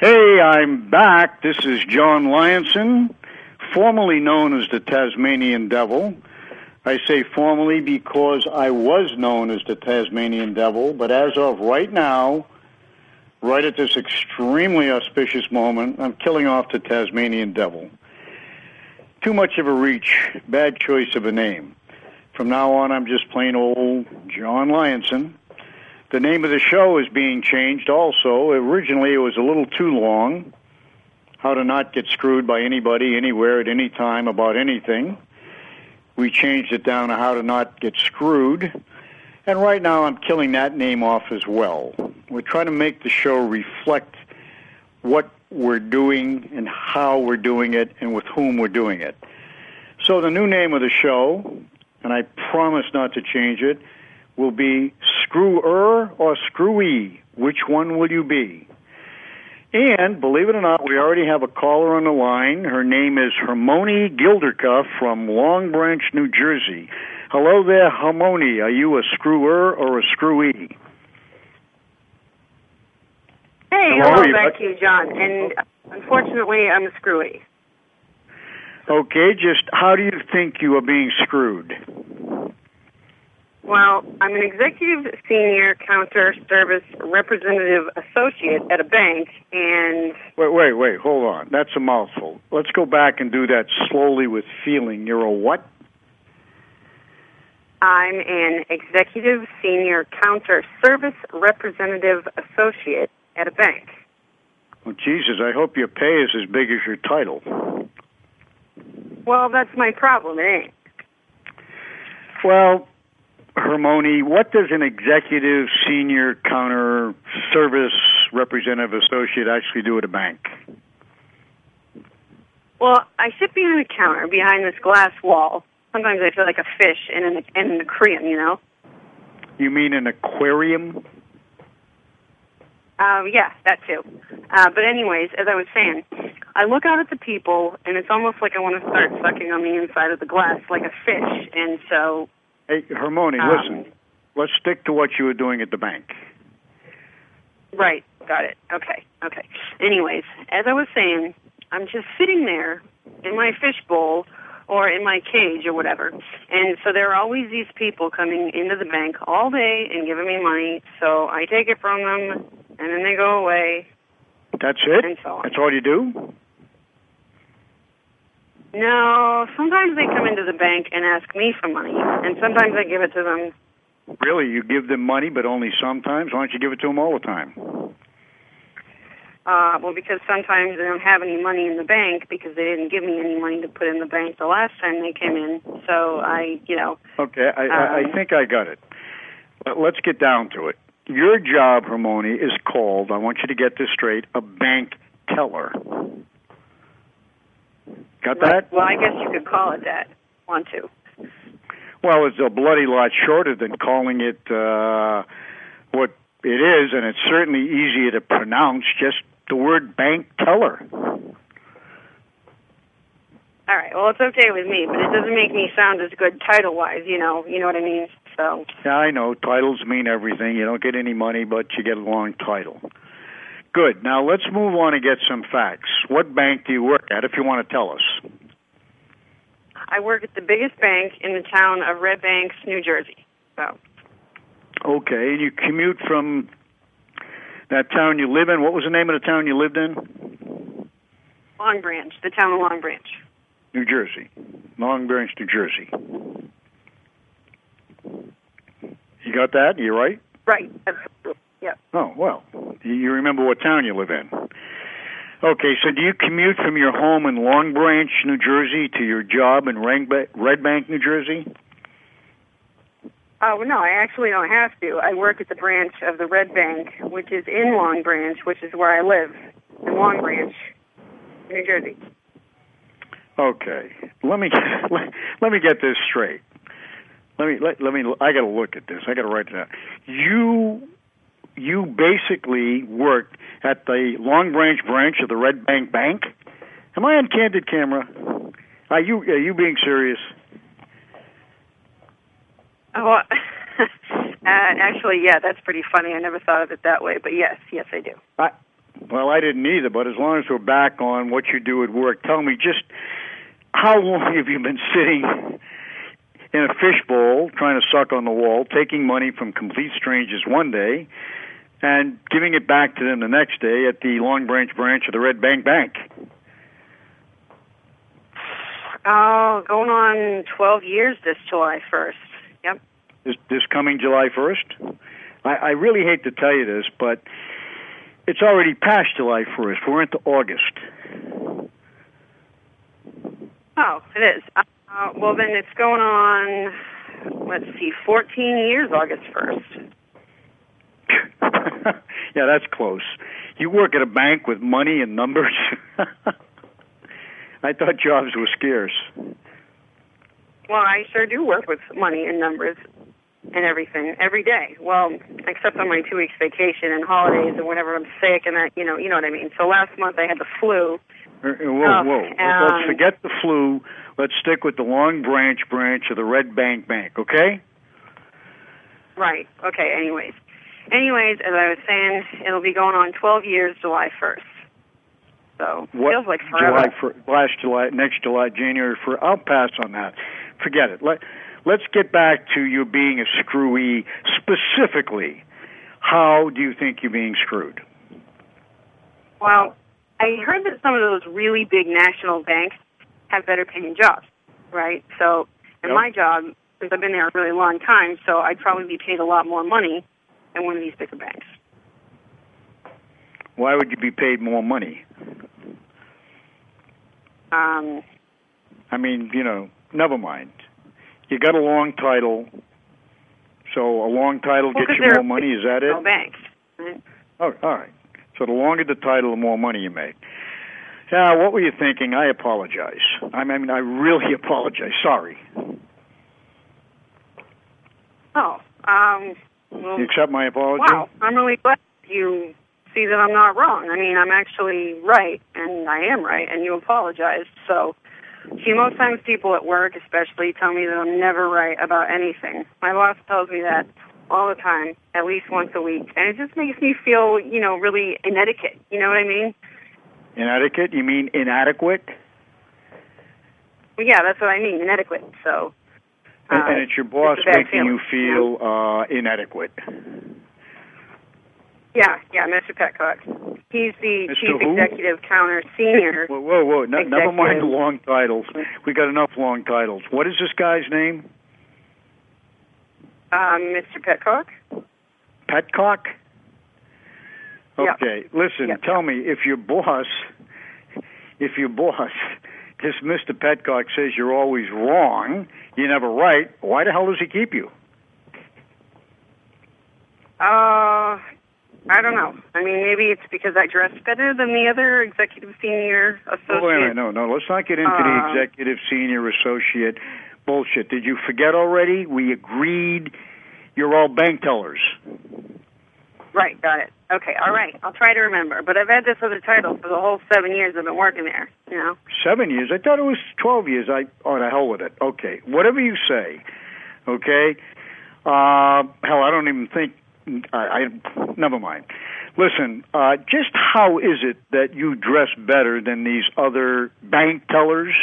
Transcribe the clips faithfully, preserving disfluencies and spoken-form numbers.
Hey, I'm back. This is John Lyonson, formerly known as the Tasmanian Devil. I say formerly because I was known as the Tasmanian Devil, but as of right now, right at this extremely auspicious moment, I'm killing off the Tasmanian Devil. Too much of a reach, bad choice of a name. From now on, I'm just plain old John Lyonson. The name of the show is being changed also. Originally, it was a little too long. How to not get screwed by anybody, anywhere, at any time about anything. We changed it down to how to not get screwed. And right now, I'm killing that name off as well. We're trying to make the show reflect what we're doing and how we're doing it and with whom we're doing it. So the new name of the show, and I promise not to change it, will be Screwer or Screwy. Which one will you be? And, believe it or not, we already have a caller on the line. Her name is Hermione Gildercuff from Long Branch, New Jersey. Hello there, Hermione. Are you a screwer or a screwy? Hey, hello, hello back to you, John. And unfortunately, I'm a screwy. Okay, just how do you think you are being screwed? Well, I'm an executive senior counter service representative associate at a bank, and... Wait, wait, wait, hold on. That's a mouthful. Let's go back and do that slowly with feeling. You're a what? I'm an executive senior counter service representative associate at a bank. Well, Jesus, I hope your pay is as big as your title. Well, that's my problem, it ain't. Well... Hermione, what does an executive senior counter service representative associate actually do at a bank? Well, I sit behind a counter behind this glass wall. Sometimes I feel like a fish in an, in an aquarium, you know? You mean an aquarium? Uh, yeah, that too. Uh, but anyways, as I was saying, I look out at the people, and it's almost like I want to start sucking on the inside of the glass like a fish, and so... Hey, Hermione, um, listen. Let's stick to what you were doing at the bank. Right. Got it. Okay. Okay. Anyways, as I was saying, I'm just sitting there in my fishbowl or in my cage or whatever. And so there are always these people coming into the bank all day and giving me money. So I take it from them, and then they go away. That's it? And so on. That's all you do? No, sometimes they come into the bank and ask me for money, and sometimes I give it to them. Really? You give them money, but only sometimes? Why don't you give it to them all the time? Uh, well, because sometimes they don't have any money in the bank because they didn't give me any money to put in the bank the last time they came in. So I, you know... Okay, I, um, I think I got it. Let's get down to it. Your job, Hermione, is called, I want you to get this straight, a bank teller. Got that? Well, I guess you could call it that. Want to? Well, it's a bloody lot shorter than calling it uh, what it is, and it's certainly easier to pronounce, just the word bank teller. All right. Well, it's okay with me, but it doesn't make me sound as good title-wise, you know. You know what I mean? So. Yeah, I know. Titles mean everything. You don't get any money, but you get a long title. Good. Now, let's move on and get some facts. What bank do you work at, if you want to tell us? I work at the biggest bank in the town of Red Banks, New Jersey. So. Okay. And you commute from that town you live in. What was the name of the town you lived in? Long Branch, the town of Long Branch. New Jersey. Long Branch, New Jersey. You got that? You right? Right. Absolutely. Yeah. Oh, well, you remember what town you live in. Okay, so do you commute from your home in Long Branch, New Jersey, to your job in Red Bank, New Jersey? Oh, no, I actually don't have to. I work at the branch of the Red Bank, which is in Long Branch, which is where I live, in Long Branch, New Jersey. Okay, let me let, let me get this straight. Let me let, let me. I got to look at this. I got to write it down. You. You basically worked at the Long Branch branch of the Red Bank Bank? Am I on candid camera? Are you are you being serious? Oh, uh, actually, yeah, that's pretty funny. I never thought of it that way, but yes, yes, I do. I, Well, I didn't either, but as long as we're back on what you do at work, tell me just how long have you been sitting in a fishbowl trying to suck on the wall, taking money from complete strangers one day and giving it back to them the next day at the Long Branch branch of the Red Bank Bank? Oh, going on twelve years this July first. Yep. This, this coming July first? I, I really hate to tell you this, but it's already past July first. We're into August. Oh, it is. Uh, well, then it's going on, let's see, fourteen years August first. Yeah, that's close. You work at a bank with money and numbers? I thought jobs were scarce. Well, I sure do work with money and numbers and everything every day. Well, except on my two weeks vacation and holidays and whenever I'm sick and that, you know, you know what I mean. So last month I had the flu. Uh, whoa, whoa. Uh, Let's forget the flu. Let's stick with the Long Branch branch of the Red Bank Bank, okay? Right. Okay, anyways. Anyways, as I was saying, it'll be going on twelve years July first. So it what, feels like forever. July for, last July, next July, January. For I'll pass on that. Forget it. Let Let's get back to you being a screwy. Specifically, how do you think you're being screwed? Well, I heard that some of those really big national banks have better paying jobs, right? So in Yep. my job, since I've been there a really long time, so I'd probably be paid a lot more money than one of these bigger banks. Why would you be paid more money? Um, I mean, you know, never mind. You got a long title, so a long title well, gets you they're more money. Is that it? No banks. Right? Oh, all right. So the longer the title, the more money you make. Yeah, what were you thinking? I apologize. I mean, I really apologize. Sorry. Oh, um, well, You accept my apology? wow. I'm really glad you see that I'm not wrong. I mean, I'm actually right, and I am right, and you apologized. So, see, most times people at work especially tell me that I'm never right about anything. My boss tells me that all the time, at least once a week, and it just makes me feel, you know, really inadequate. You know what I mean? Inadequate? You mean inadequate? Well, yeah, that's what I mean, inadequate. So, uh, and, and it's your boss it's a bad making feeling, you feel you know? uh, inadequate. Yeah, yeah, Mister Petcock. He's the Mister chief who? executive counter senior. Whoa, whoa, whoa. No, never mind the executive. long titles. We got enough long titles. What is this guy's name? Um, Mister Petcock? Petcock? Yep. Okay, listen, Yep. tell me, if your boss, if your boss, this Mister Petcock says you're always wrong, you're never right, why the hell does he keep you? Uh, I don't know. I mean, maybe it's because I dress better than the other executive senior associate. Oh, wait a minute, no, no, let's not get into Uh, the executive senior associate bullshit. Did you forget already? We agreed you're all bank tellers. Right, got it. Okay, all right. I'll try to remember. But I've had this other title for the whole seven years I've been working there, you know? Seven years? I thought it was twelve years. I Oh, the hell with it. Okay, whatever you say, okay? Uh, hell, I don't even think, I, I never mind. Listen, uh, just how is it that you dress better than these other bank tellers?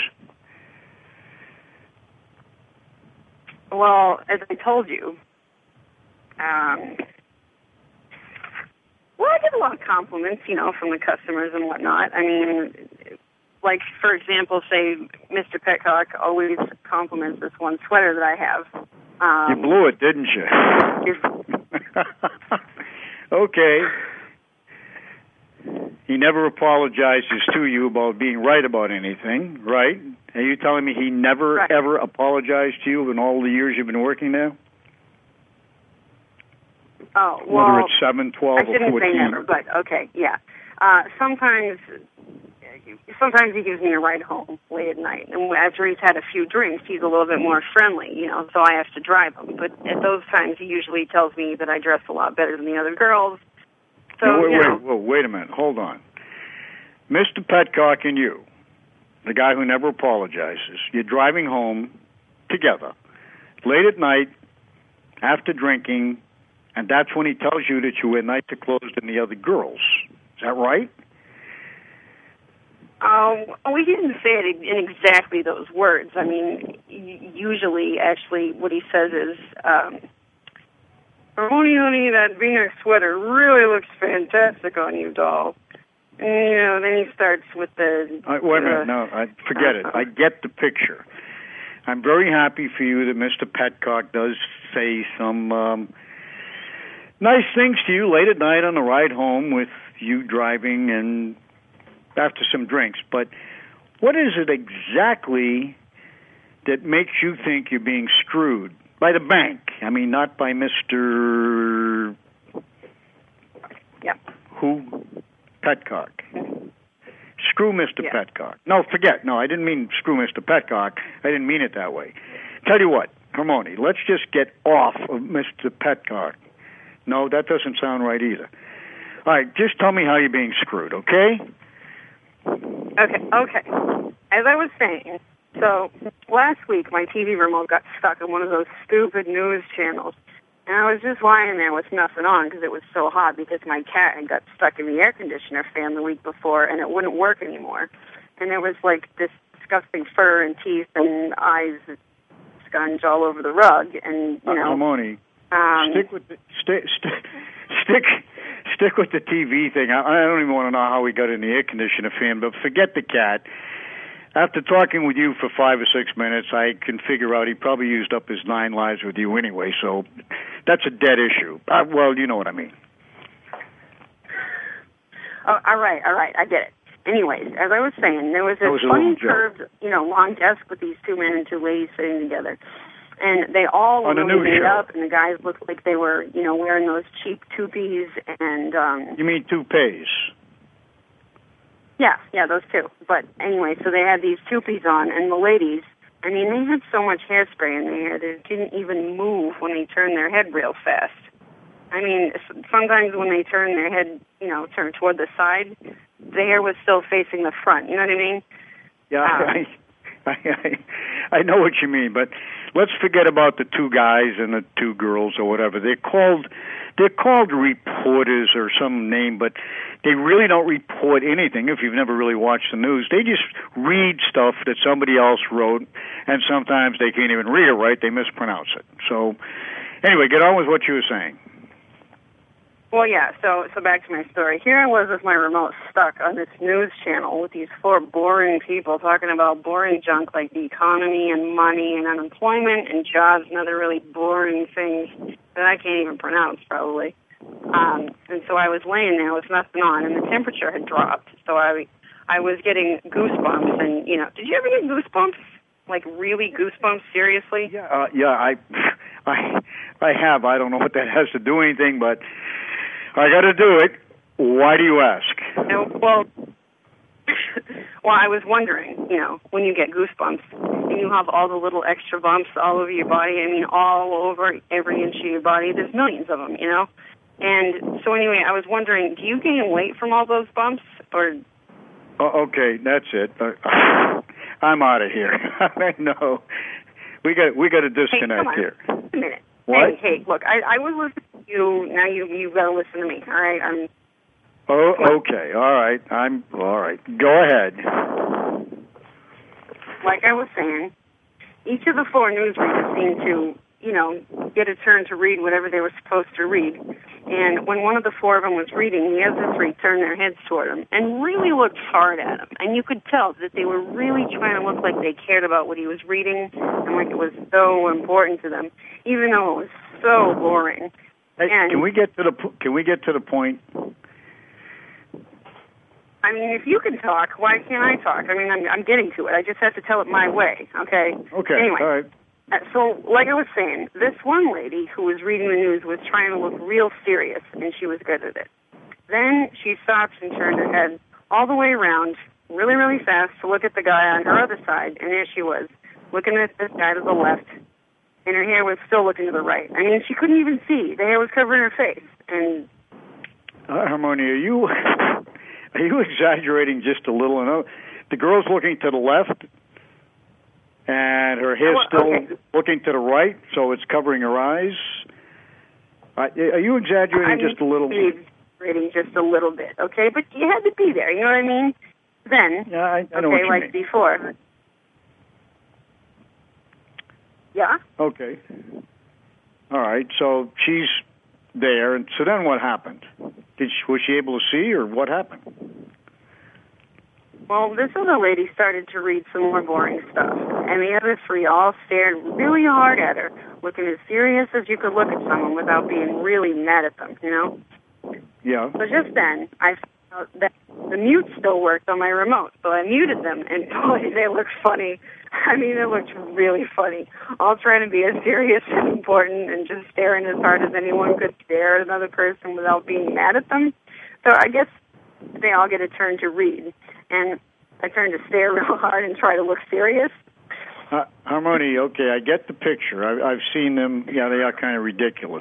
Well, as I told you, um, well, I get a lot of compliments, you know, from the customers and whatnot. I mean, like, for example, say, Mister Petcock always compliments this one sweater that I have. Um, You blew it, didn't you? Okay. He never apologizes to you about being right about anything, right? Are you telling me he never, right. ever apologized to you in all the years you've been working there? Oh, well, whether it's seven, twelve, I shouldn't or fourteen. say never, but okay, yeah. Uh, sometimes, sometimes he gives me a ride home late at night, and after he's had a few drinks, he's a little bit more friendly, you know. So I have to drive him. But at those times, he usually tells me that I dress a lot better than the other girls. So no, wait, you know. wait, whoa, wait a minute. Hold on. Mister Petcock and you, the guy who never apologizes, you're driving home together late at night after drinking, and that's when he tells you that you wear nicer clothes than the other girls. Is that right? Um, we didn't say it in exactly those words. I mean, usually, actually, what he says is, um, honey, honey, that V-neck sweater really looks fantastic on you, doll. And, you know, then he starts with the... Uh, wait a minute, uh, no, I, forget uh, it. I get the picture. I'm very happy for you that Mister Petcock does say some um, nice things to you late at night on the ride home with you driving and after some drinks. But what is it exactly that makes you think you're being screwed? By the bank. I mean, not by Mister Yeah. Who? Petcock. Screw Mister Yeah. Petcock. No, forget. No, I didn't mean screw Mister Petcock. I didn't mean it that way. Tell you what, Hermione, let's just get off of Mister Petcock. No, that doesn't sound right either. All right, just tell me how you're being screwed, okay? Okay, okay. As I was saying, so last week my T V remote got stuck in one of those stupid news channels. And I was just lying there with nothing on because it was so hot because my cat had got stuck in the air conditioner fan the week before and it wouldn't work anymore. And there was like this disgusting fur and teeth and eyes scunge all over the rug. And, you know. Uh, Hermione, um, stick with the, st- st- stick, stick with the T V thing. I, I don't even want to know how we got in the air conditioner fan, but forget the cat. After talking with you for five or six minutes, I can figure out he probably used up his nine lives with you anyway, so that's a dead issue. Uh, well, you know what I mean. Oh, all right, all right, I get it. Anyways, as I was saying, there was this was funny curved, you know, long desk with these two men and two ladies sitting together. And they all were really made up, and the guys looked like they were, you know, wearing those cheap toupies and... Um, you mean toupees? Yeah, yeah, those two. But anyway, so they had these toupies on, and the ladies, I mean, they had so much hairspray in their hair that it didn't even move when they turned their head real fast. I mean, sometimes when they turned their head, you know, turned toward the side, the hair was still facing the front. You know what I mean? Yeah, um, I, I, I know what you mean, but let's forget about the two guys and the two girls or whatever. They're called, they're called reporters or some name, but they really don't report anything if you've never really watched the news. They just read stuff that somebody else wrote, and sometimes they can't even read it right. They mispronounce it. So, anyway, get on with what you were saying. Well, yeah, so so back to my story. Here I was with my remote stuck on this news channel with these four boring people talking about boring junk like the economy and money and unemployment and jobs and other really boring things that I can't even pronounce, probably. Um, and so I was laying there with nothing on, and the temperature had dropped. So I, I was getting goosebumps, and, you know, did you ever get goosebumps? Like, really goosebumps, seriously? Yeah, uh, yeah, I, I, I have. I don't know what that has to do anything, but I got to do it. Why do you ask? No, well, well, I was wondering, you know, when you get goosebumps and you have all the little extra bumps all over your body, I mean, all over every inch of your body, there's millions of them, you know? And so anyway, I was wondering, do you gain weight from all those bumps, or? Oh, okay, that's it. Uh, I'm out of here. No, we got we got to disconnect hey, come on. here. Wait a minute. What? Hey, hey, look, I, I was listening to you. Now you you've got to listen to me. All right, I'm. Oh, okay, all right. I'm all right. Go ahead. Like I was saying, each of the four newsreaders seemed to, you know, get a turn to read whatever they were supposed to read. And when one of the four of them was reading, the other three turned their heads toward him and really looked hard at him. And you could tell that they were really trying to look like they cared about what he was reading and like it was so important to them, even though it was so boring. Hey, and, can we get to the can we get to the point? I mean, if you can talk, why can't I talk? I mean, I'm, I'm getting to it. I just have to tell it my way, okay? Okay, anyway, all right. Uh, so, like I was saying, this one lady who was reading the news was trying to look real serious, and she was good at it. Then she stopped and turned her head all the way around, really, really fast, to look at the guy on her other side, and there she was, looking at this guy to the left, and her hair was still looking to the right. I mean, she couldn't even see. The hair was covering her face, and... Uh, Harmonia, are you, are you exaggerating just a little? Enough? The girl's looking to the left, and her hair's well, still okay. looking to the right, so it's covering her eyes. Uh, are you exaggerating I mean, just a little? exaggerating just a little bit, okay? But you had to be there, you know what I mean? Then, yeah, I, I know okay, what you like mean. before. Yeah? Okay. All right, so she's there, and so then what happened? Did she, was she able to see, or what happened? Well, this other lady started to read some more boring stuff, and the other three all stared really hard at her, looking as serious as you could look at someone without being really mad at them, you know? Yeah. So just then, I found out that the mute still worked on my remote, so I muted them, and boy, they looked funny. I mean, it looked really funny. All trying to be as serious and important and just staring as hard as anyone could stare at another person without being mad at them. So I guess they all get a turn to read. And I turn to stare real hard and try to look serious. Uh, Harmony, okay, I get the picture. I, I've seen them. Yeah, they are kind of ridiculous.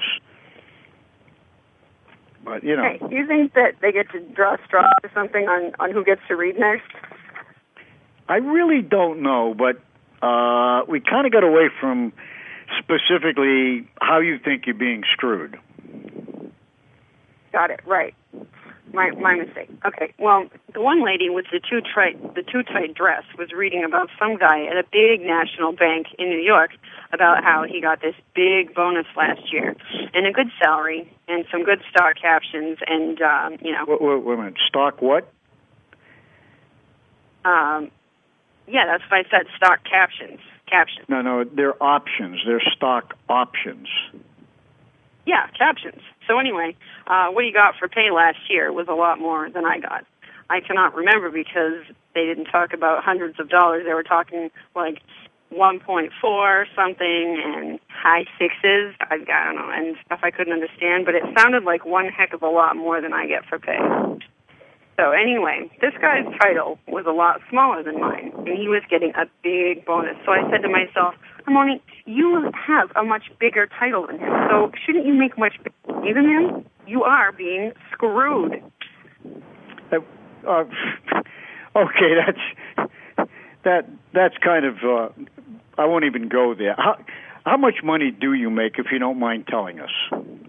But, you know. Hey, do you think that they get to draw straws or something on, on who gets to read next? I really don't know, but uh, we kind of got away from specifically how you think you're being screwed. Got it, right. My my mistake. Okay, well, the one lady with the too tight the too tight dress was reading about some guy at a big national bank in New York about how he got this big bonus last year and a good salary and some good stock captions and um, you know. Wait, wait, wait a minute. Stock what? Um, yeah, that's what I said. Stock captions. Captions. No, no, they're options. They're stock options. Yeah, captions. So anyway, uh, what he got for pay last year was a lot more than I got. I cannot remember because they didn't talk about hundreds of dollars. They were talking like one point four something and high sixes. I, I don't know, and stuff I couldn't understand, but it sounded like one heck of a lot more than I get for pay. So anyway, this guy's title was a lot smaller than mine, and he was getting a big bonus. So I said to myself, Harmony, you have a much bigger title than him, so shouldn't you make much bigger than him? You are being screwed. Uh, uh, okay, that's that that's kind of. Uh, I won't even go there. How how much money do you make, if you don't mind telling us?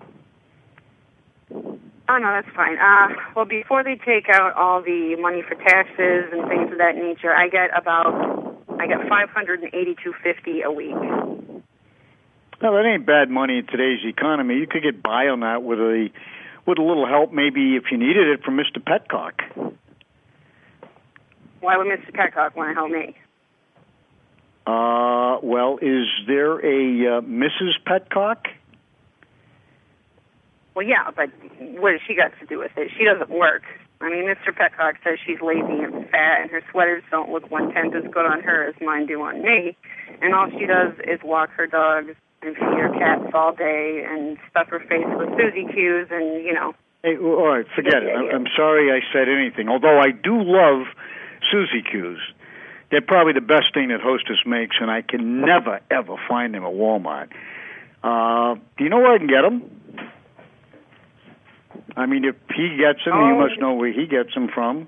Oh, no, that's fine. Uh, well, before they take out all the money for taxes and things of that nature, I get about, I get five hundred eighty-two fifty a week. No, that ain't bad money in today's economy. You could get by on that with a, with a little help, maybe if you needed it, from Mister Petcock. Why would Mister Petcock want to help me? Uh, well, is there a uh, Missus Petcock? Well, yeah, but what has she got to do with it? She doesn't work. I mean, Mister Petcock says she's lazy and fat, and her sweaters don't look one-tenth as good on her as mine do on me. And all she does is walk her dogs and feed her cats all day and stuff her face with Suzy Q's and, you know. Hey, all right, forget it. I'm sorry I said anything, although I do love Suzy Q's. They're probably the best thing that Hostess makes, and I can never, ever find them at Walmart. Uh, do you know where I can get them? I mean, if he gets them, oh. You must know where he gets them from.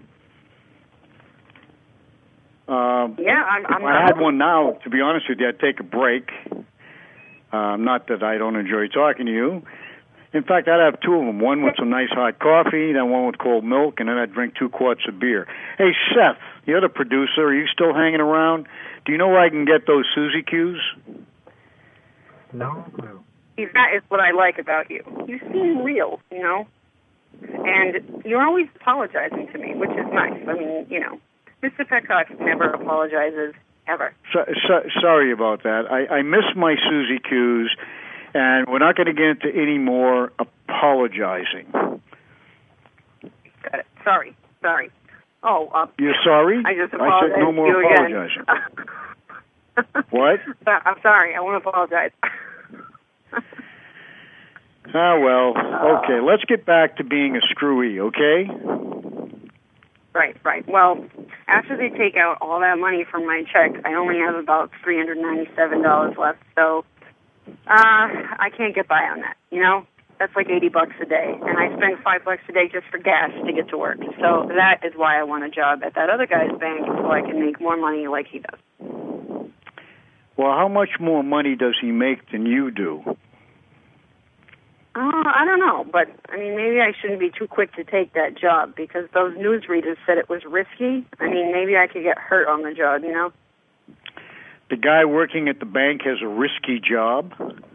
Uh, yeah, I'm, I'm if I had one now, to be honest with you, I'd take a break. Uh, not that I don't enjoy talking to you. In fact, I'd have two of them, one with some nice hot coffee, then one with cold milk, and then I'd drink two quarts of beer. Hey, Seth, you're the producer. Are you still hanging around? Do you know where I can get those Suzy Q's? No. That is what I like about you. You seem real, you know? And you're always apologizing to me, which is nice. I mean, you know, Mister Petcock never apologizes, ever. So, so, sorry about that. I, I miss my Suzy Q's, and we're not going to get into any more apologizing. Got it. Sorry. Sorry. Oh, uh, you're sorry? I just apologize I said no more to you apologizing. Again. What? I'm sorry. I want to apologize. Ah, well, okay. Let's get back to being a screwy, okay? Right, right. Well, after they take out all that money from my check, I only have about three hundred ninety-seven dollars left, so uh, I can't get by on that, you know? That's like eighty bucks a day, and I spend five bucks a day just for gas to get to work. So that is why I want a job at that other guy's bank, so I can make more money like he does. Well, how much more money does he make than you do? Uh, I don't know, but I mean, maybe I shouldn't be too quick to take that job because those newsreaders said it was risky. I mean, maybe I could get hurt on the job, you know? The guy working at the bank has a risky job?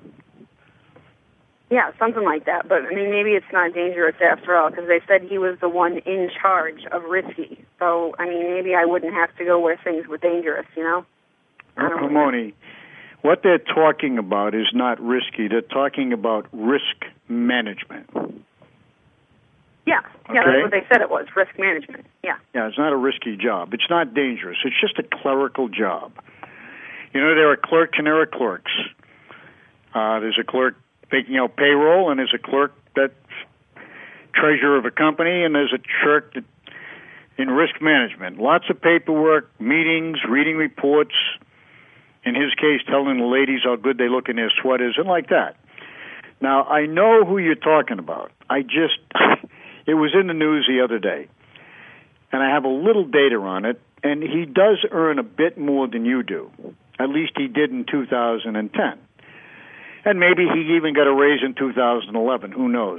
Yeah, something like that. But, I mean, maybe it's not dangerous after all because they said he was the one in charge of risky. So, I mean, maybe I wouldn't have to go where things were dangerous, you know? Ramoni, what they're talking about is not risky. They're talking about risk management. Yeah, yeah, okay? That's what they said it was, risk management, yeah. Yeah, it's not a risky job. It's not dangerous. It's just a clerical job. You know, there are clerks and there are clerks. Uh, there's a clerk taking out payroll, and there's a clerk that's treasurer of a company, and there's a clerk that in risk management. Lots of paperwork, meetings, reading reports, in his case, telling the ladies how good they look in their sweaters, and like that. Now, I know who you're talking about. I just, it was in the news the other day, and I have a little data on it, and he does earn a bit more than you do. At least he did in two thousand ten. And maybe he even got a raise in two thousand eleven. Who knows?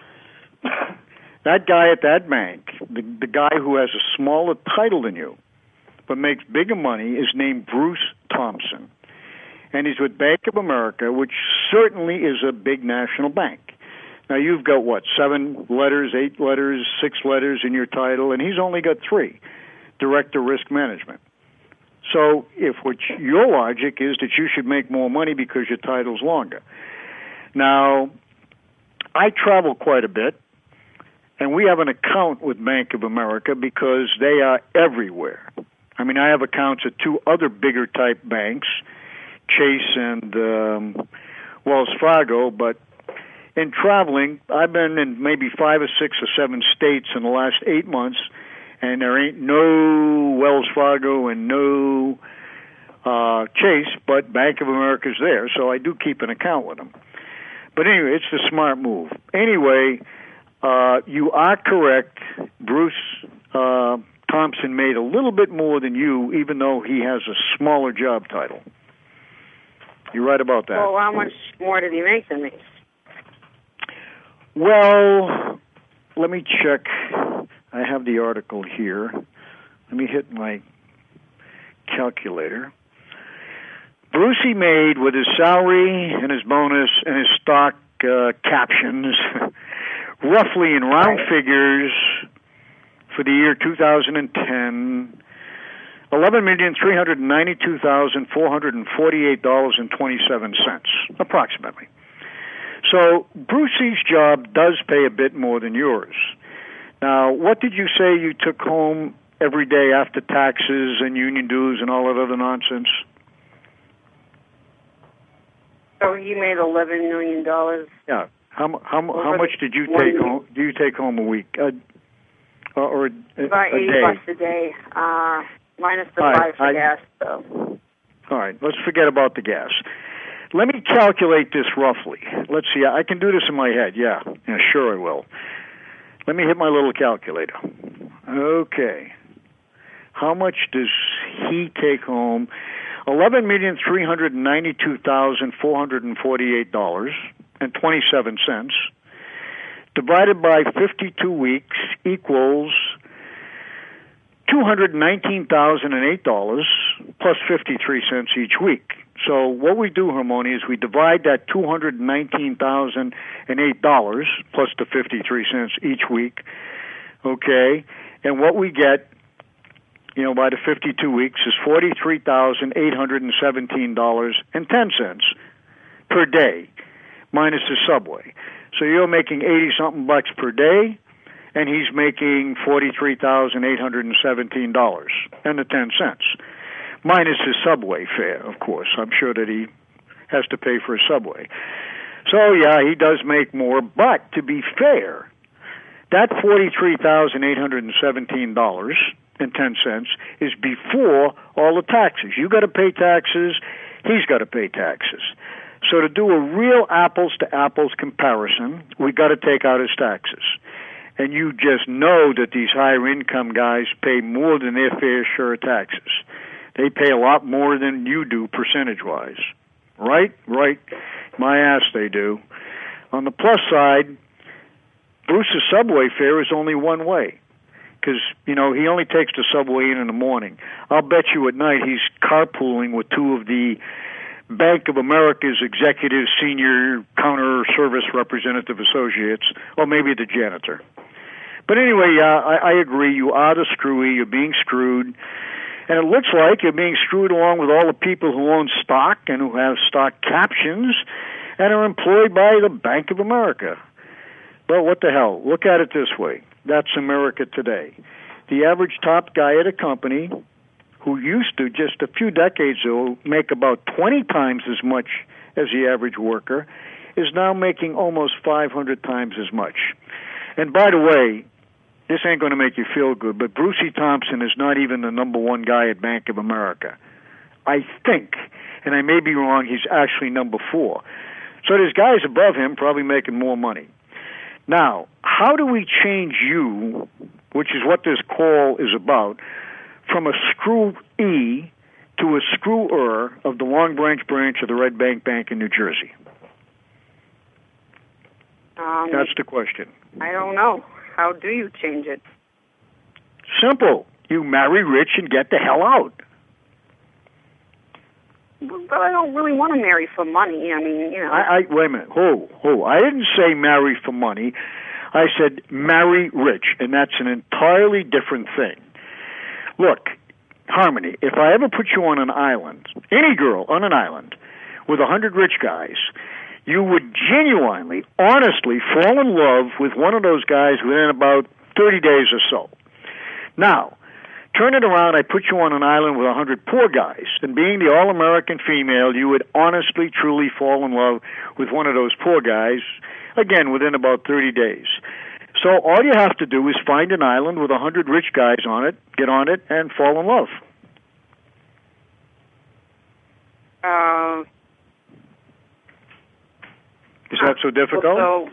That guy at that bank, the, the guy who has a smaller title than you, but makes bigger money, is named Bruce Thompson. And he's with Bank of America, which certainly is a big national bank. Now, you've got, what, seven letters, eight letters, six letters in your title, and he's only got three, Director Risk Management. So if what your logic is that you should make more money because your title's longer. Now, I travel quite a bit, and we have an account with Bank of America because they are everywhere. I mean, I have accounts at two other bigger type banks, Chase and um, Wells Fargo, but in traveling, I've been in maybe five or six or seven states in the last eight months, and there ain't no Wells Fargo and no uh, Chase, but Bank of America's there, so I do keep an account with them. But anyway, it's the smart move. Anyway, uh, you are correct. Bruce uh, Thompson made a little bit more than you, even though he has a smaller job title. You're right about that. Well, how much more did he make than me? Well, let me check. I have the article here. Let me hit my calculator. Brucey made, with his salary and his bonus and his stock uh, captions, roughly in round right. figures for the year two thousand ten, eleven million three hundred ninety-two thousand four hundred forty-eight dollars and twenty-seven cents, approximately. So Brucey's job does pay a bit more than yours. Now, what did you say you took home every day after taxes and union dues and all that other nonsense? So he made eleven million dollars. Yeah. How how how much did you take home? Do you take home a week, uh, or, or a, about a eighty day? bucks a day, uh, minus the all five right, for I, gas. So. All right. Let's forget about the gas. Let me calculate this roughly. Let's see. I can do this in my head. Yeah. Yeah. Sure, I will. Let me hit my little calculator. Okay. How much does he take home? Eleven million three hundred ninety-two thousand four hundred forty-eight dollars and twenty-seven cents divided by fifty-two weeks equals two hundred nineteen thousand eight dollars plus fifty-three cents each week. So what we do, Harmony, is we divide that two hundred nineteen thousand eight dollars plus the fifty-three cents each week, okay, and what we get, you know, by the fifty-two weeks is forty-three thousand eight hundred seventeen dollars and ten cents per day, minus the subway. So you're making eighty-something bucks per day, and he's making forty-three thousand eight hundred seventeen dollars and the ten cents. Minus his subway fare, of course. I'm sure that he has to pay for a subway. So, yeah, he does make more, but to be fair, that forty-three thousand eight hundred seventeen dollars and ten cents is before all the taxes. You got to pay taxes, he's got to pay taxes. So to do a real apples-to-apples comparison, we got to take out his taxes. And you just know that these higher-income guys pay more than their fair share of taxes. They pay a lot more than you do percentage-wise. Right? Right. My ass they do. On the plus side, Bruce's subway fare is only one way. Because, you know, he only takes the subway in in the morning. I'll bet you at night he's carpooling with two of the Bank of America's executive senior counter service representative associates, or maybe the janitor. But anyway, uh, I, I agree, you are the screwy, you're being screwed. And it looks like you're being screwed along with all the people who own stock and who have stock captions and are employed by the Bank of America. But what the hell? Look at it this way. That's America today. The average top guy at a company who used to, just a few decades ago, make about twenty times as much as the average worker, is now making almost five hundred times as much. And by the way, this ain't going to make you feel good, but Brucey Thompson is not even the number one guy at Bank of America. I think, and I may be wrong, he's actually number four. So there's guys above him probably making more money. Now, how do we change you, which is what this call is about, from a screw-e to a screwer of the Long Branch branch of the Red Bank Bank in New Jersey? Um, That's the question. I don't know. How do you change it? Simple. You marry rich and get the hell out. But I don't really want to marry for money. I mean, you know. I, I wait a minute. Ho, ho. I didn't say marry for money. I said marry rich, and that's an entirely different thing. Look, Harmony, if I ever put you on an island, any girl on an island, with a hundred rich guys, you would genuinely, honestly fall in love with one of those guys within about thirty days or so. Now, turn it around, I put you on an island with a hundred poor guys, and being the all-American female, you would honestly, truly fall in love with one of those poor guys, again, within about thirty days. So all you have to do is find an island with a hundred rich guys on it, get on it, and fall in love. Uh, is that so difficult? So,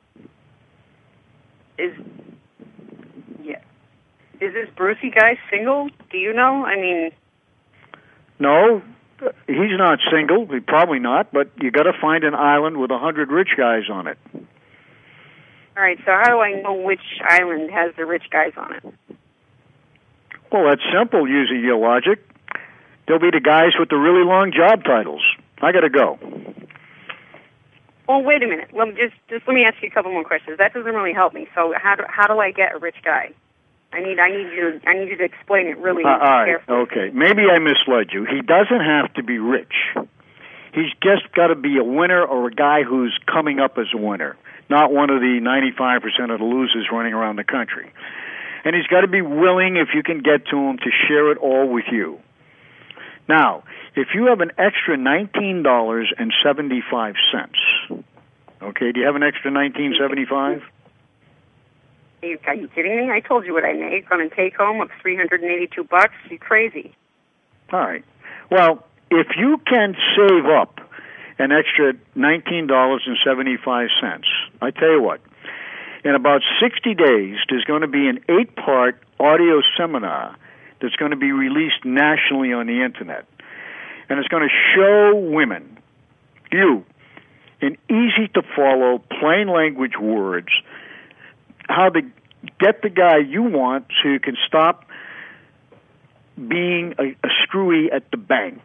is yeah, is this Brucey guy single? Do you know? I mean, no, he's not single. He probably not. But you got to find an island with a hundred rich guys on it. All right, so how do I know which island has the rich guys on it? Well, that's simple, using your logic. They'll be the guys with the really long job titles. I got to go. Well, wait a minute. Let me just, just let me ask you a couple more questions. That doesn't really help me. So how do, how do I get a rich guy? I need I need you to, I need you to explain it really uh, all right, carefully. Okay. Maybe I misled you. He doesn't have to be rich. He's just got to be a winner or a guy who's coming up as a winner, not one of the ninety-five percent of the losers running around the country. And he's got to be willing, if you can get to him, to share it all with you. Now, if you have an extra nineteen dollars and seventy-five cents, okay, do you have an extra nineteen seventy-five? Are you, are you kidding me? I told you what I make on a take-home of three hundred eighty-two bucks. You crazy? All right. Well, if you can save up an extra nineteen dollars and seventy-five cents, I tell you what, in about sixty days, there's going to be an eight-part audio seminar that's going to be released nationally on the Internet. And it's going to show women, you, in easy-to-follow, plain language words, how to get the guy you want so you can stop being a, a screwy at the bank.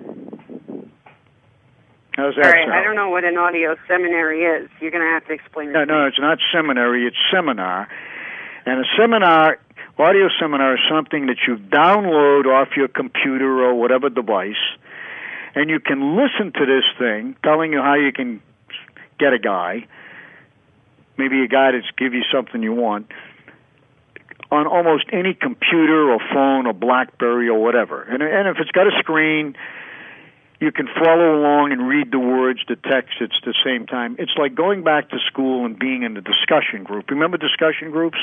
How's that All right, sound? I don't know what an audio seminary is. You're going to have to explain it No, to no, me. it's not seminary, it's seminar. And a seminar, audio seminar is something that you download off your computer or whatever device, and you can listen to this thing telling you how you can get a guy, maybe a guy that's give you something you want, on almost any computer or phone or BlackBerry or whatever. And, and if it's got a screen, you can follow along and read the words, the text at the same time. It's like going back to school and being in the discussion group. Remember discussion groups?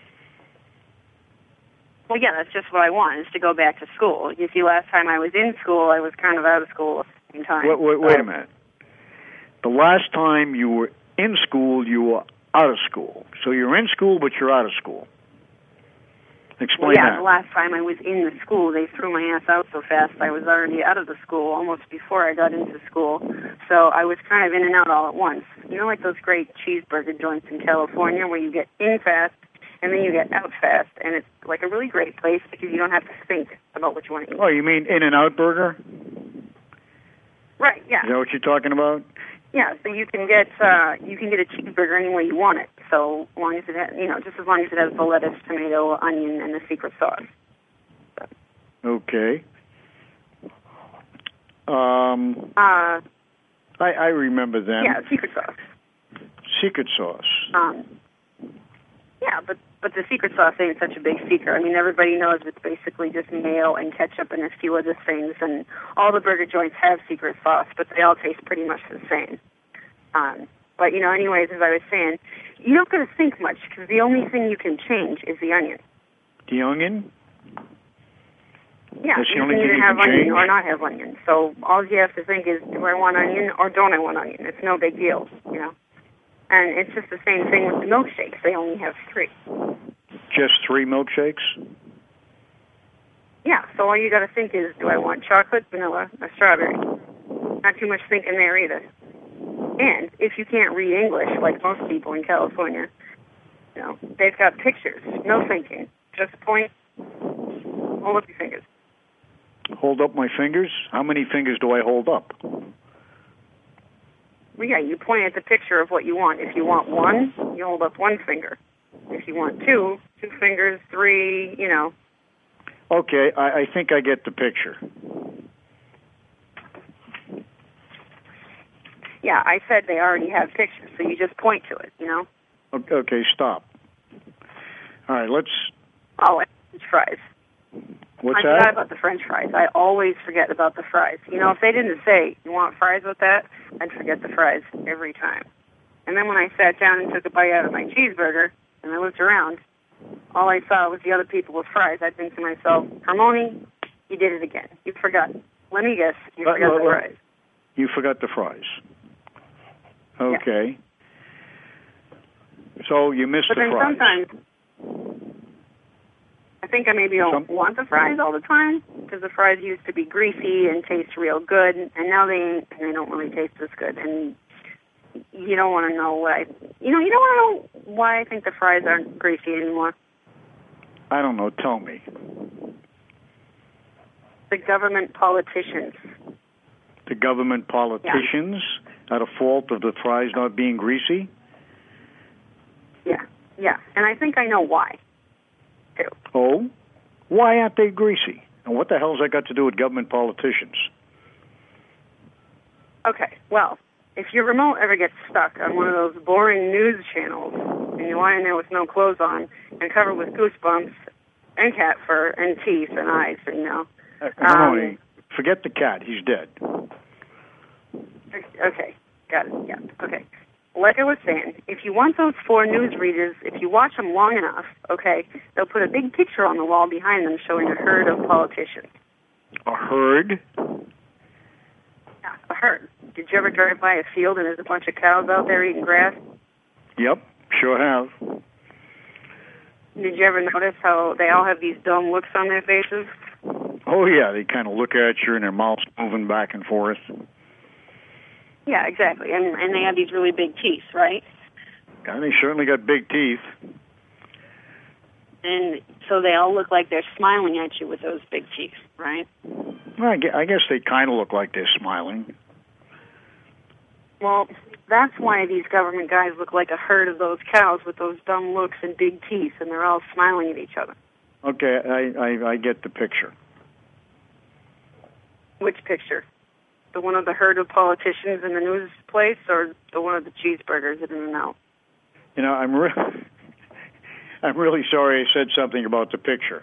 Well, yeah, that's just what I want, is to go back to school. You see, last time I was in school, I was kind of out of school at the same time. Wait, wait, wait a minute. The last time you were in school, you were out of school. So you're in school, but you're out of school. Explain well, yeah, that. the last time I was in the school, they threw my ass out so fast I was already out of the school almost before I got into school. so I was kind of in and out all at once. You know, like those great cheeseburger joints in California where you get in fast and then you get out fast, and it's like a really great place because you don't have to think about what you want to eat. Oh, you mean In-N-Out Burger? Right, yeah. Is that what you're talking about? Yeah, so you can get uh, you can get a cheeseburger any way you want it. So long as it has, you know, just as long as it has the lettuce, tomato, onion, and the secret sauce. So. Okay. Um. Uh. I I remember them. Yeah, secret sauce. Secret sauce. Um. Yeah, but but the secret sauce ain't such a big secret. I mean, everybody knows it's basically just mayo and ketchup and a few other things, and all the burger joints have secret sauce, but they all taste pretty much the same. Um, but, you know, anyways, as I was saying, you don't got to think much, because the only thing you can change is the onion. The onion? Yeah, That's you the only can thing either you have can onion change? or not have onion. So all you have to think is, do I want onion or don't I want onion? It's no big deal, you know. And it's just the same thing with the milkshakes. They only have three. Just three milkshakes? Yeah, so all you got to think is, do I want chocolate, vanilla, or strawberry? Not too much thinking there either. And if you can't read English, like most people in California, you know, they've got pictures. No thinking. Just point, hold up your fingers. Hold up my fingers? How many fingers do I hold up? Well, yeah, you point at the picture of what you want. If you want one, you hold up one finger. If you want two, two fingers, three, you know. Okay, I, I think I get the picture. Yeah, I said they already have pictures, so you just point to it, you know. Okay, okay stop. All right, let's... Oh, and French fries. What's I that? forgot about the French fries. I always forget about the fries. You know, if they didn't say, you want fries with that, I'd forget the fries every time. And then when I sat down and took a bite out of my cheeseburger, and I looked around, all I saw was the other people with fries. I'd think to myself, Hermione, you did it again. You forgot. Let me guess, you Uh, forgot well, the well, fries. You forgot the fries. Okay. Yeah. So you missed But the then fries. sometimes, I think I maybe don't Some- want the fries all the time, because the fries used to be greasy and taste real good, and now they ain't, and they don't really taste as good. And you don't want to know what I, you know, you don't want to know why I think the fries aren't greasy anymore. I don't know. Tell me. The government politicians. The government politicians at a fault of the fries not being greasy? Yeah, yeah. And I think I know why, too. Oh? Why aren't they greasy? And what the hell's that got to do with government politicians? Okay, well, if your remote ever gets stuck on one of those boring news channels and you're lying there with no clothes on and covered with goosebumps and cat fur and teeth and eyes, you know. Uh, Hermione, um, forget the cat. He's dead. Okay, got it, yeah, okay. Like I was saying, if you want those four newsreaders, if you watch them long enough, okay, they'll put a big picture on the wall behind them showing a herd of politicians. A herd? Yeah, a herd. Did you ever drive by a field and there's a bunch of cows out there eating grass? Yep, sure have. Did you ever notice how they all have these dumb looks on their faces? Oh, yeah, they kind of look at you and their mouths moving back and forth. Yeah, exactly. And and they have these really big teeth, right? Yeah, they certainly got big teeth. And so they all look like they're smiling at you with those big teeth, right? Well, I gue- I guess they kind of look like they're smiling. Well, that's why these government guys look like a herd of those cows with those dumb looks and big teeth, and they're all smiling at each other. Okay, I, I, I get the picture. Which picture? The one of the herd of politicians in the news place, or the one of the cheeseburgers at In-N-Out? You know, I'm re- I'm really sorry I said something about the picture.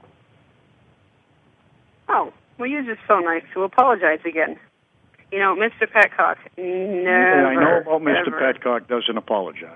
Oh, well, you're just so nice to apologize again. You know, Mister Petcock never, And I know about Mister ever. Petcock doesn't apologize.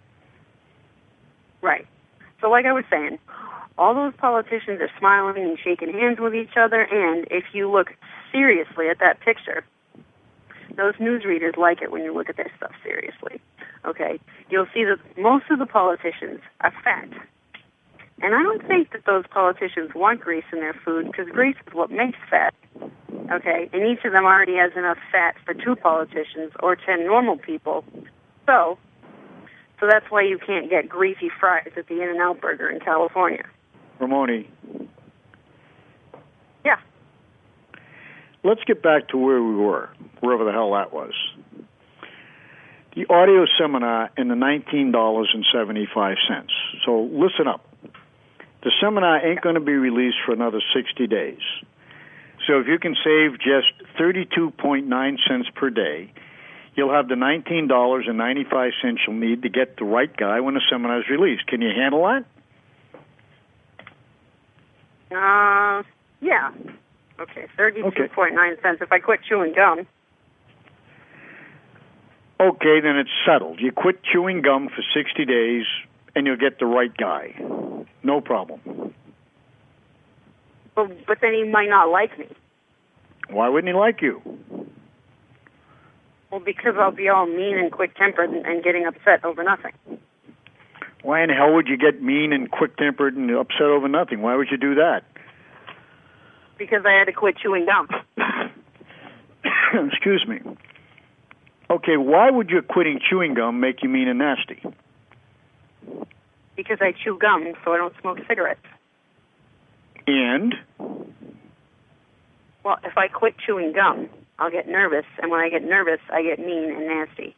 Right. So like I was saying, all those politicians are smiling and shaking hands with each other, and if you look seriously at that picture, those newsreaders like it when you look at their stuff seriously. Okay? You'll see that most of the politicians are fat. And I don't think that those politicians want grease in their food, because grease is what makes fat. okay? And each of them already has enough fat for two politicians or ten normal people. So, so that's why you can't get greasy fries at the In-N-Out Burger in California. Ramoni. Yeah. Let's get back to where we were, wherever the hell that was. The audio seminar in the nineteen dollars and seventy-five cents. So listen up. The seminar ain't going to be released for another sixty days. So if you can save just thirty-two point nine cents per day, you'll have the nineteen dollars and ninety-five cents you'll need to get the right guy when the seminar is released. Can you handle that? Uh, yeah. Okay, thirty-two point nine okay. cents if I quit chewing gum. Okay, then it's settled. You quit chewing gum for sixty days, and you'll get the right guy. No problem. But, but then he might not like me. Why wouldn't he like you? Well, because I'll be all mean and quick-tempered and, and getting upset over nothing. Why in the hell would you get mean and quick-tempered and upset over nothing? Why would you do that? Because I had to quit chewing gum. Excuse me. Okay, why would your quitting chewing gum make you mean and nasty? Because I chew gum, so I don't smoke cigarettes. And? Well, if I quit chewing gum, I'll get nervous, and when I get nervous, I get mean and nasty.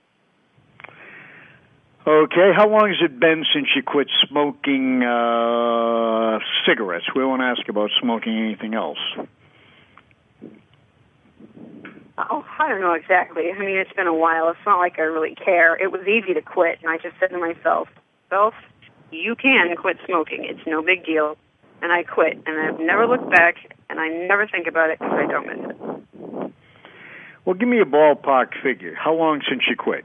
Okay, how long has it been since you quit smoking uh, cigarettes? We won't ask about smoking anything else. Oh, I don't know exactly. I mean, it's been a while. It's not like I really care. It was easy to quit, and I just said to myself, Self, you can quit smoking. It's no big deal. And I quit, and I've never looked back, and I never think about it because I don't miss it. Well, give me a ballpark figure. How long since you quit?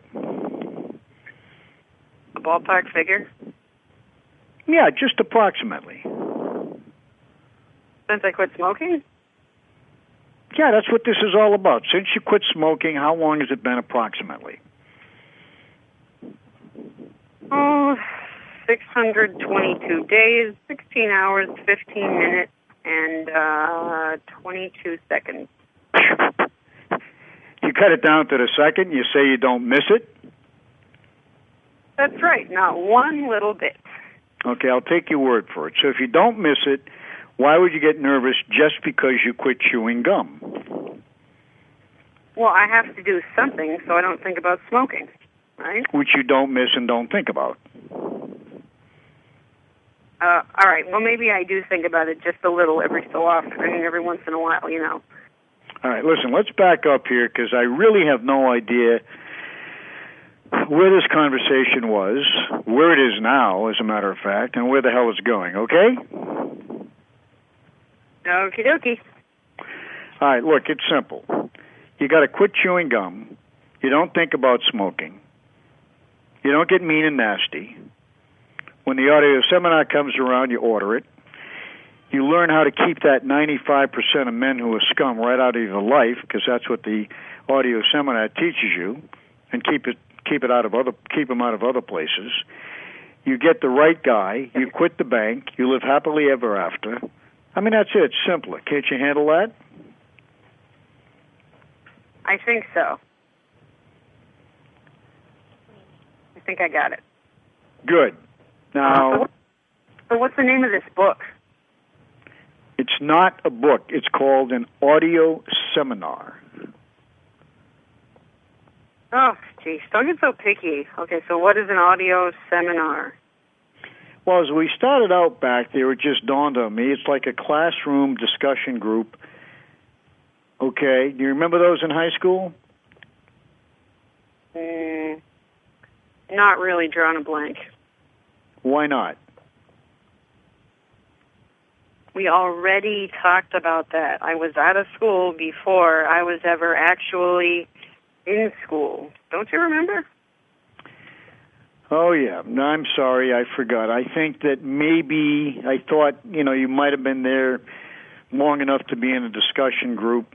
A ballpark figure? Yeah, just approximately. Since I quit smoking? Yeah, that's what this is all about. Since you quit smoking, how long has it been approximately? Oh, six hundred twenty-two days, sixteen hours, fifteen minutes, and uh, twenty-two seconds. You cut it down to the second, you say you don't miss it? That's right, not one little bit. Okay, I'll take your word for it. So if you don't miss it, why would you get nervous just because you quit chewing gum? Well, I have to do something so I don't think about smoking, right? Which you don't miss and don't think about. Uh, all right, well, maybe I do think about it just a little every so often. I mean, every once in a while, you know. All right, listen, let's back up here because I really have no idea where this conversation was, where it is now, as a matter of fact, and where the hell it's going, okay? Okie dokie. All right, look, it's simple. You got to quit chewing gum. You don't think about smoking. You don't get mean and nasty. When the audio seminar comes around, you order it. You learn how to keep that ninety-five percent of men who are scum right out of your life, because that's what the audio seminar teaches you, and keep it keep it out of other keep them out of other places. You get the right guy. You quit the bank. You live happily ever after. I mean, that's it. It's simpler. Can't you handle that? I think so. I think I got it. Good. Now, uh, so, so what's the name of this book? It's not a book. It's called an audio seminar. Oh, geez. Don't get so picky. Okay, so what is an audio seminar? Well, as we started out back there, it just dawned on me. It's like a classroom discussion group. Okay, do you remember those in high school? Mm, not really, drawn a blank. Why not? We already talked about that. I was out of school before I was ever actually in school. Don't you remember? Oh, yeah. No, I'm sorry. I forgot. I think that maybe I thought, you know, you might have been there long enough to be in a discussion group.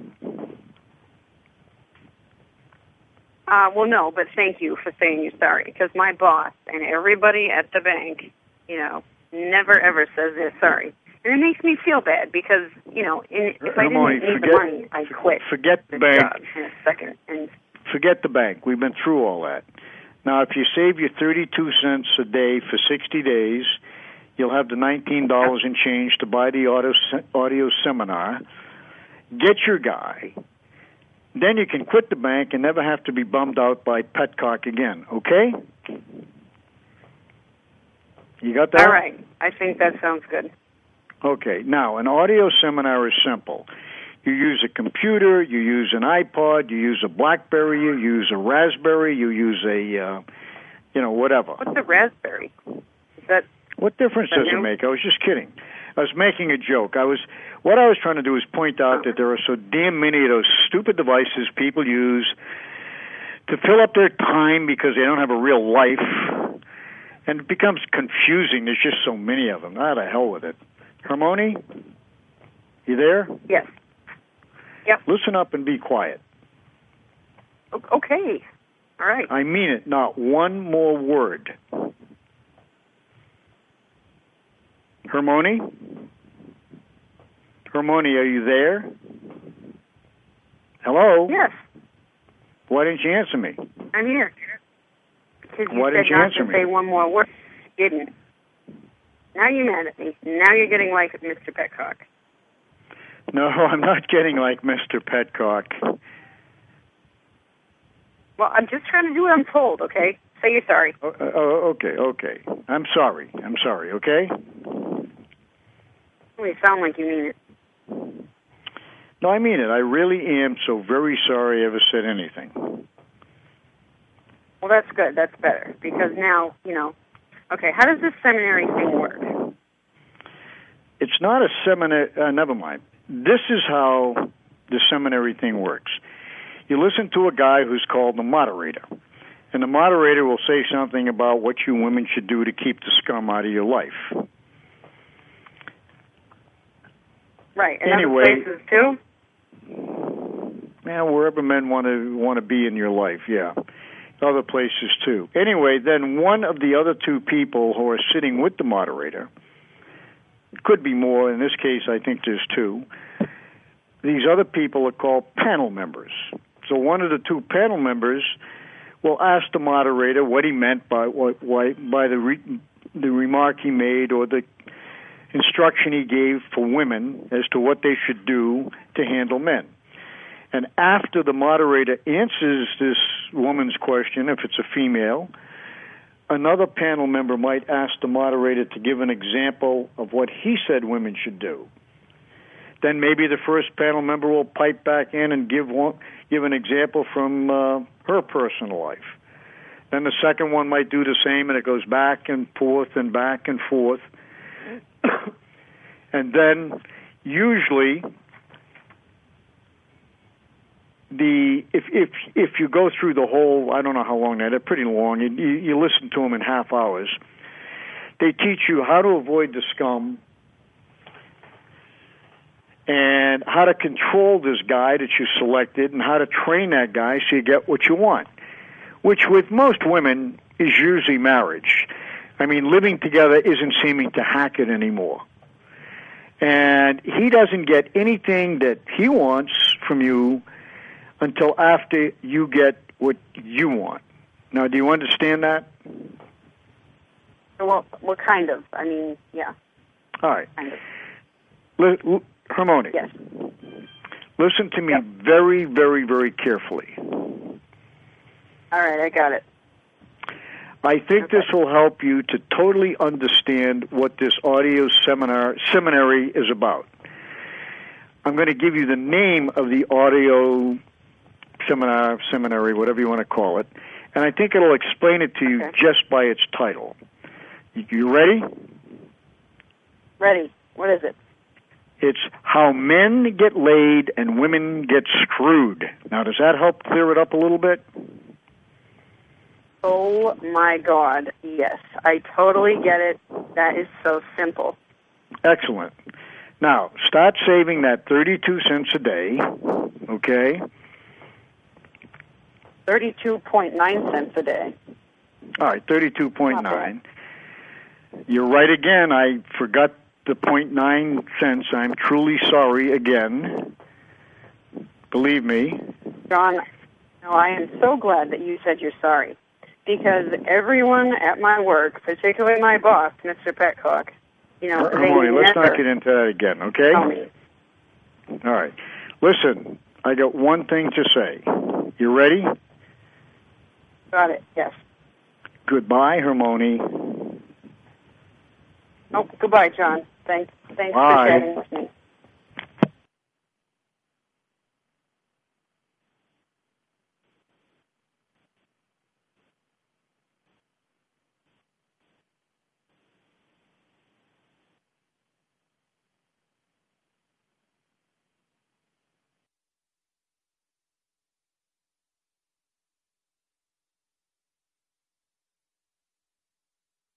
Uh, well, no, but thank you for saying you're sorry, because my boss and everybody at the bank, you know, never ever says they're sorry. And it makes me feel bad because, you know, in, if I didn't Hermione, need forget, the money, I'd quit Forget the this bank. job in a second. And Forget the bank. We've been through all that. Now, if you save your thirty-two cents a day for sixty days, you'll have the nineteen dollars and change to buy the audio, audio seminar. Get your guy. Then you can quit the bank and never have to be bummed out by Petcock again, okay? You got that? All right. I think that sounds good. Okay. Now, an audio seminar is simple. You use a computer, you use an iPod, you use a BlackBerry, you use a Raspberry, you use a, uh, you know, whatever. What's a Raspberry? Is that What difference does it make? I was just kidding. I was making a joke. I was what I was trying to do is point out that there are so damn many of those stupid devices people use to fill up their time because they don't have a real life, and it becomes confusing. There's just so many of them. Ah, the hell with it. Hermione, you there? Yes. Yep. Listen up and be quiet. Okay. All right. I mean it. Not one more word. Hermione? Hermione, are you there? Hello? Yes. Why didn't you answer me? I'm here. Because you Why said didn't you not answer to me? say one more word. Didn't. Now you're mad at me. Now you're getting like Mister Petcock. No, I'm not getting like Mister Petcock. Well, I'm just trying to do what I'm told, okay? Say you're sorry. Oh, oh, okay, okay. I'm sorry. I'm sorry, okay? Well, you sound like you mean it. No, I mean it. I really am so very sorry I ever said anything. Well, that's good. That's better. Because now, you know, okay, how does this seminary thing work? It's not a seminary. Uh, never mind. This is how the seminary thing works. You listen to a guy who's called the moderator, and the moderator will say something about what you women should do to keep the scum out of your life. Right. And Anyway, other places too? Yeah, wherever men want to want to be in your life, yeah. Other places too. Anyway, then one of the other two people who are sitting with the moderator, could be more, in this case I think there's two, these other people are called panel members. So one of the two panel members will ask the moderator what he meant by what why, by the re, the remark he made or the instruction he gave for women as to what they should do to handle men. And after the moderator answers this woman's question, if it's a female, another panel member might ask the moderator to give an example of what he said women should do. Then maybe the first panel member will pipe back in and give one, give an example from uh, her personal life. Then the second one might do the same, and it goes back and forth and back and forth. And then usually the if if if you go through the whole, I don't know how long that, they're pretty long. You, you, you listen to them in half hours. They teach you how to avoid the scum and how to control this guy that you selected and how to train that guy so you get what you want, which with most women is usually marriage. I mean, living together isn't seeming to hack it anymore. And he doesn't get anything that he wants from you until after you get what you want. Now, do you understand that? Well, what kind of? I mean, yeah. All right. Kind of. L- L- Hermione. Yes. Listen to me Yep. very, very, very carefully. All right, I got it. I think Okay. this will help you to totally understand what this audio seminar seminary is about. I'm going to give you the name of the audio seminar, seminary, whatever you want to call it, and I think it'll explain it to you Okay. just by its title. You ready? Ready. What is it? It's How Men Get Laid and Women Get Screwed. Now, does that help clear it up a little bit? Oh, my God. Yes. I totally get it. That is so simple. Excellent. Now, start saving that thirty-two cents a day, okay? thirty-two point nine cents a day. All right, thirty-two point nine. You're right again. I forgot the point nine cents. I'm truly sorry again. Believe me. John, no, I am so glad that you said you're sorry, because everyone at my work, particularly my boss, Mister Petcock, you know, they Harmonia, let's never not get into that again, okay? tell me. All right. Listen, I got one thing to say. You ready? Got it, yes. Goodbye, Hermione. Oh, goodbye, John. Thanks, thanks Bye. for chatting with me.